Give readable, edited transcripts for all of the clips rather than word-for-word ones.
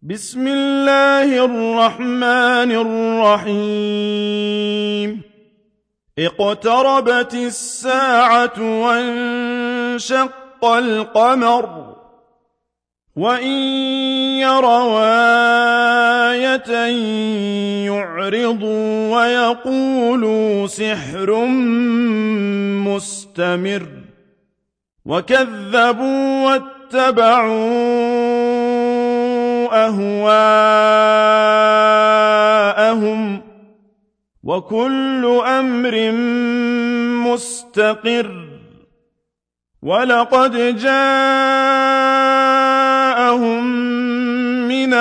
بسم الله الرحمن الرحيم اقتربت الساعة وانشق القمر وإن يروا آية يعرضوا ويقولوا سحر مستمر وكذبوا واتبعوا أهواءهم وكل أمر مستقر ولقد جاءهم من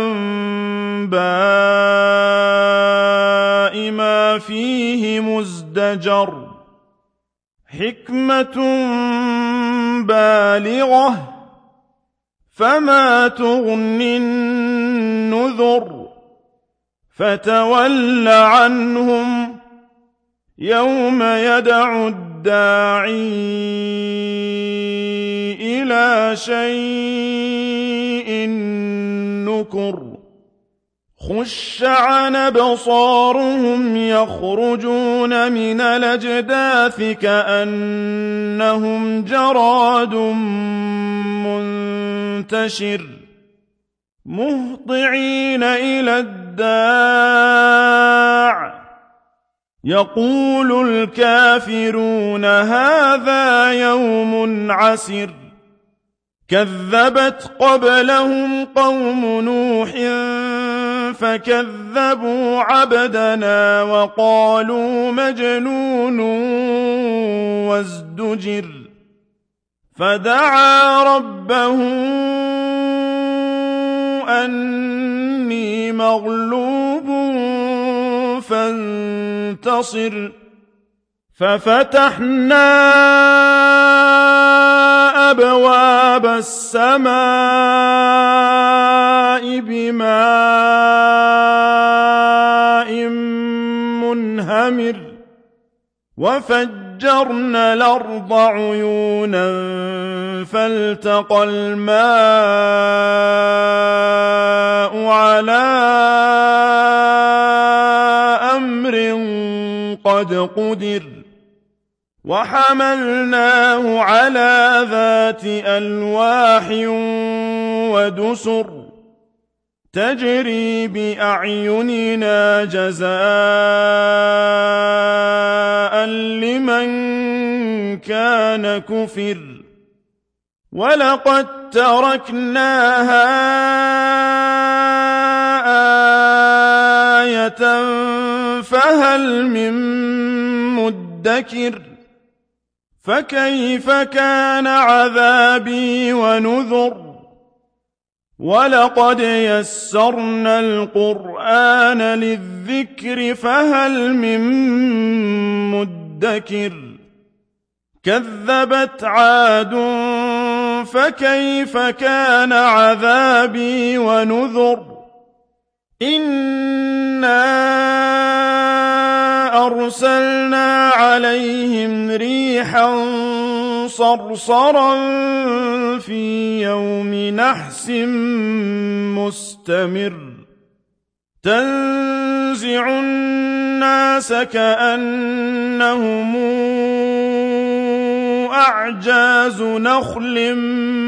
الأنباء ما فيه مزدجر حكمة بالغة فما تغني النذر فتول عنهم يوم يدعو الداعي إلى شيء نكر خش عن أبصارهم يخرجون من الأجداث كأنهم جراد منتشر مهطعين إلى الداع يقول الكافرون هذا يوم عسر كذبت قبلهم قوم نوح فكذبوا عبدنا وقالوا مجنون وازدجر فدعا ربه أني مغلوب فانتصر ففتحنا أبواب السماء بماء منهمر وفجرنا الأرض عيونا فالتقى الماء على أمر قد قدر وحملناه على ذات ألواح ودسر تجري بأعيننا جزاء لمن كان كفر ولقد تركناها آية فهل من مدكر فكيف كان عذابي ونذر ولقد يسرنا القرآن للذكر فهل من مدكر كذبت عاد فكيف كان عذابي ونذر إنا أرسلنا عليهم ريحا صرصرا في يوم نحس مستمر تنزع الناس كأنهم أعجاز نخل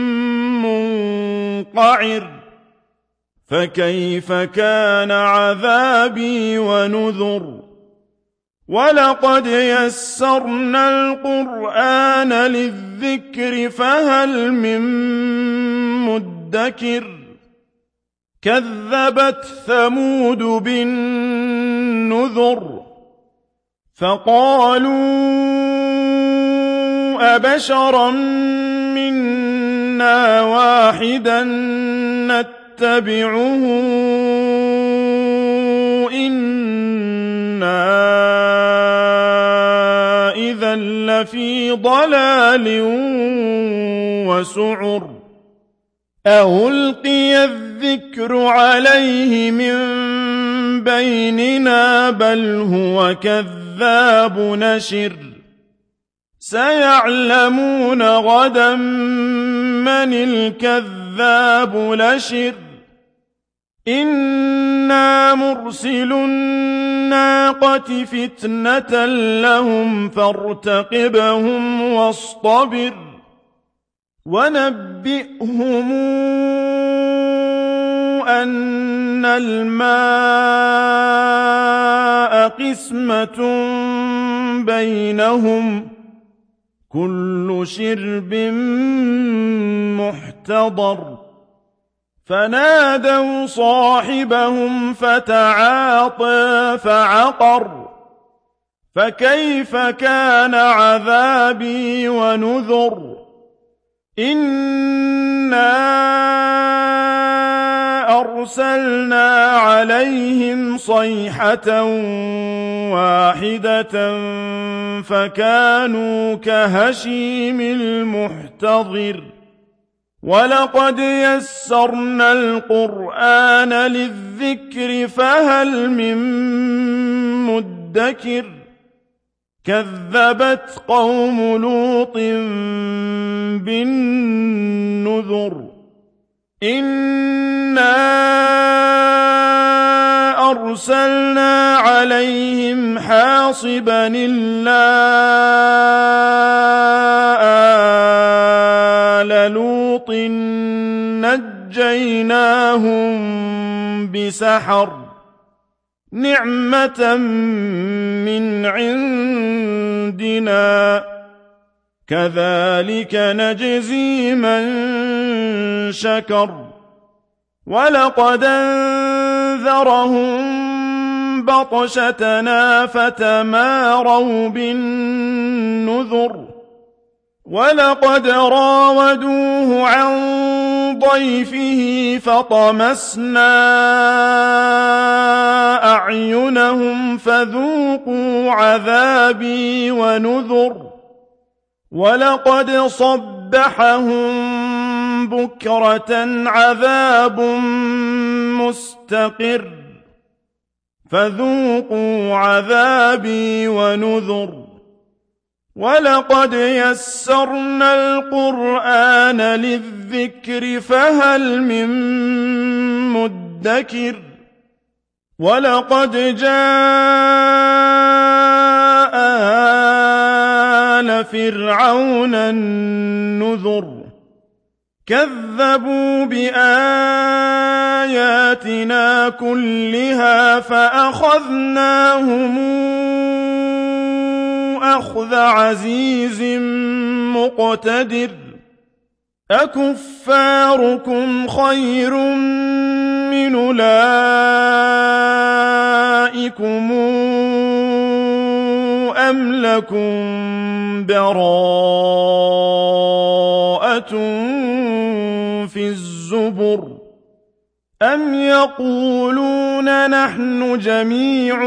منقعر فكيف كان عذابي ونذر ولقد يسرنا القرآن للذكر فهل من مدكر كذبت ثمود بالنذر فقالوا أبشرا منا واحدا نتبعه إنا إذا لفي ضلال وسعر ألقي الذكر عليه من بيننا بل هو كذاب نشر سيعلمون غدا من الكذاب الأشر إِنَّا مُرْسِلُو النَّاقَةِ فِتْنَةً لَّهُمْ فَارْتَقِبْهُمْ وَاصْطَبِرْ وَنَبِّئْهُمْ أَنَّ الْمَاءَ قِسْمَةٌ بَيْنَهُمْ كُلُّ شِرْبٍ مُّحْتَضَرٌ فَنَادَوْا صَاحِبَهُمْ فَتَعَاطَىٰ فَعَقَرَ فَكَيْفَ كَانَ عَذَابِي وَنُذُرِ إِنَّا أَرْسَلْنَا عَلَيْهِمْ صَيْحَةً وَاحِدَةً فَكَانُوا كَهَشِيمِ الْمُحْتَظِرِ وَلَقَدْ يَسَّرْنَا الْقُرْآنَ لِلذِّكْرِ فَهَلْ مِن مُّدَّكِرٍ كَذَّبَتْ قَوْمُ لُوطٍ بِالنُّذُرِ إِنَّا أَرْسَلْنَا عَلَيْهِمْ حَاصِبًا إِلَّا آلَ لُوطٍ نَجَّيْنَاهُم بِسَحَرٍ نِّعْمَةً مِّنْ عِندِنَا كَذَٰلِكَ نَجْزِي مَن شَكَرَ وَلَقَدْ أَنذَرَهُم بَطْشَتَنَا فَتَمَارَوْا بِالنُّذُرِ وَلَقَدْ رَاوَدُوهُ عَن ضَيْفِهِ فَطَمَسْنَا أَعْيُنَهُمْ فَذُوقُوا عَذَابِي وَنُذُرِ وَلَقَدْ صَبَّحَهُم بُكْرَةً عَذَابٌ مُّسْتَقِرٌّ فَذُوقُوا عَذَابِي وَنُذُرِ وَلَقَدْ يَسَّرْنَا الْقُرْآنَ لِلذِّكْرِ فَهَلْ مِن مُّدَّكِرٍ وَلَقَدْ جَاءَ آلَ فِرْعَوْنَ النُّذُرُ كَذَّبُوا بِآيَاتِنَا كُلِّهَا فَأَخَذْنَاهُمْ أَخْذَ عَزِيزٍ مُّقْتَدِرٍ أَكُفَّارُكُمْ خَيْرٌ مِّنْ أُولَٰئِكُمْ أَمْ لَكُمْ بَرَاءَةٌ فِي الزُّبُرِ أَمْ يَقُولُونَ نَحْنُ جَمِيعٌ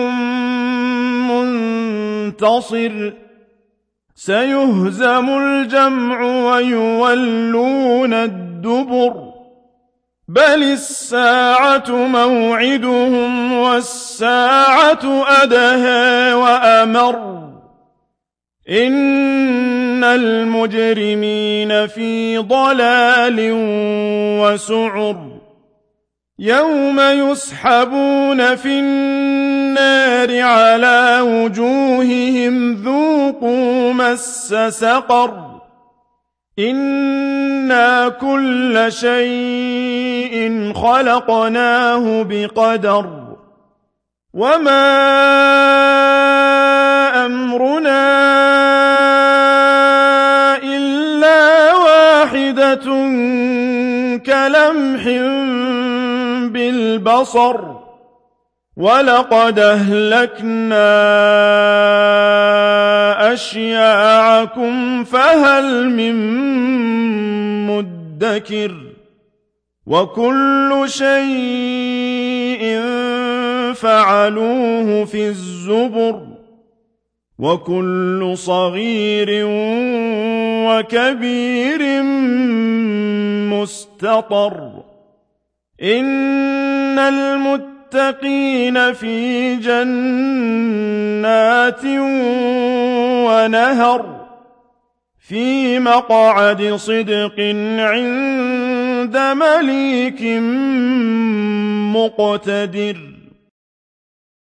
مُّنتَصِرٌ سَيُهْزَمُ الْجَمْعُ وَيُوَلُّونَ الدُّبُرَ بَلِ السَّاعَةُ مَوْعِدُهُمْ وَالسَّاعَةُ أَدْهَىٰ وَأَمَرُّ إِنَّ الْمُجْرِمِينَ فِي ضَلَالٍ وَسُعُرٍ يَوْمَ يُسْحَبُونَ فِي النَّارِ عَلَىٰ وُجُوهِهِمْ ذُوقُوا مَسَّ سَقَرَ إِنَّا كُلَّ شَيْءٍ خَلَقْنَاهُ بِقَدَرٍ وَمَا أَمْرُنَا إِلَّا وَاحِدَةٌ كَلَمْحٍ بِالْبَصَرِ وَلَقَدْ أَهْلَكْنَا أَشْيَاعَكُمْ فَهَلْ مِن مُّدَّكِرٍ وَكُلُّ شَيْءٍ فَعَلُوهُ فِي الزُّبُرِ وَكُلُّ صَغِيرٍ وَكَبِيرٍ مُّسْتَطَرٌ إِنَّ الْمُتَّقِينَ فِي جَنَّاتٍ وَنَهَرٍ فِي مَقْعَدِ صِدْقٍ عِندَ مَلِيكٍ مقتدر